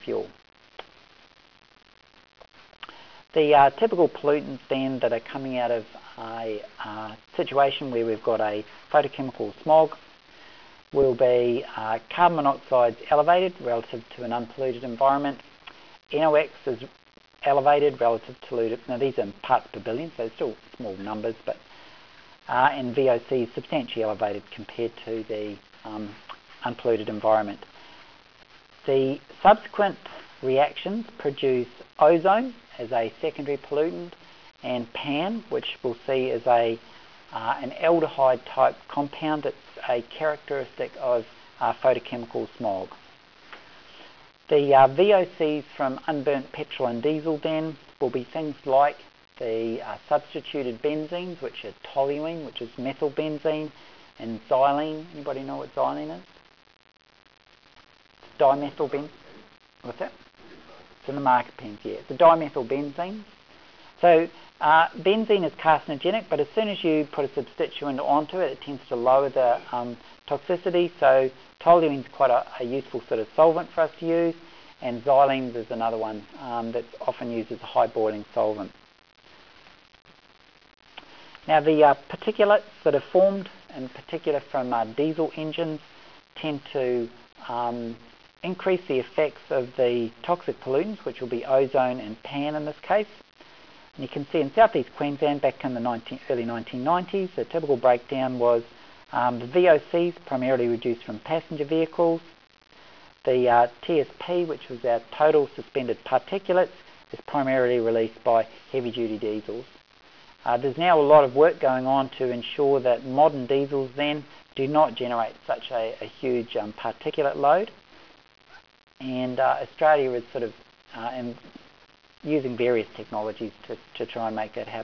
fuel. The typical pollutants then that are coming out of a situation where we've got a photochemical smog will be carbon monoxide elevated relative to an unpolluted environment. NOx is elevated relative to, now these are parts per billion, so still small numbers, but and VOC is substantially elevated compared to the unpolluted environment. The subsequent reactions produce ozone as a secondary pollutant and PAN, which we'll see is an aldehyde type compound that's a characteristic of photochemical smog. The VOCs from unburnt petrol and diesel then will be things like the substituted benzenes, which are toluene, which is methylbenzene, and xylene. Anybody know what xylene is? Dimethylbenzene. What's that? It's in the market pens, yeah. It's a dimethylbenzene. So benzene is carcinogenic, but as soon as you put a substituent onto it, it tends to lower the toxicity. So toluene is quite a useful sort of solvent for us to use, and xylene is another one that's often used as a high boiling solvent. Now the particulates that are formed, in particular from diesel engines, tend to increase the effects of the toxic pollutants, which will be ozone and PAN in this case. And you can see in southeast Queensland back in the early 1990s, the typical breakdown was the VOCs primarily reduced from passenger vehicles. The TSP, which was our total suspended particulates, is primarily released by heavy-duty diesels. There's now a lot of work going on to ensure that modern diesels then do not generate such a huge particulate load. And Australia is sort of using various technologies to try and make that happen.